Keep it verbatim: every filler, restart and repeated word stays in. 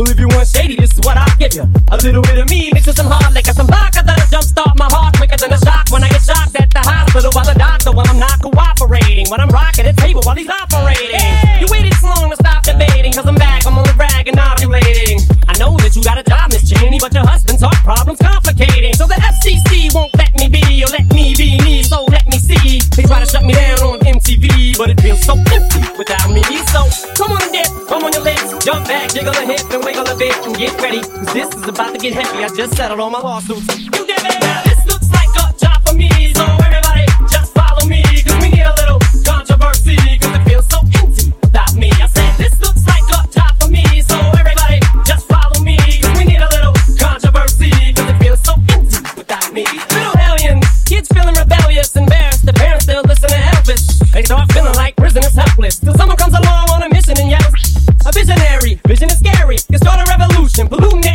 Well, if you want shady, this is what I'll give you. A little bit of me mixed with some hard liquor, some vodka that'll jumpstart my heart quicker than a shock when I get shocked at the hospital by the doctor when I'm not cooperating. When I'm rocking the table while he's operating. You waited so long to stop debating, cause I'm back, I'm only bragging, ovulating. I know that you got a job, Miss Cheney, but your husband's heart problem's complicating. So the F C C won't let me be, or let me be me, so let me see. They try to shut me down on M T V, but it feels so empty without me. So come on and dip, come on your legs, jump back, jiggle a hip and wiggle a bit and get ready, cause this is about to get heavy. I just settled all my lawsuits. You did it! Now this looks like a job for me, so everybody just follow me, cause we need a little controversy, cause it feels so empty without me. I said this looks like a job for me, so everybody just follow me, cause we need a little controversy, cause it feels so empty without me. Little hellions, kids feeling rebellious, embarrassed, the parents still listen to Elvis. They start feeling like prisoners helpless, till someone comes along on a mission and yells, a visionary, vision is scary, can start a revolution, polluting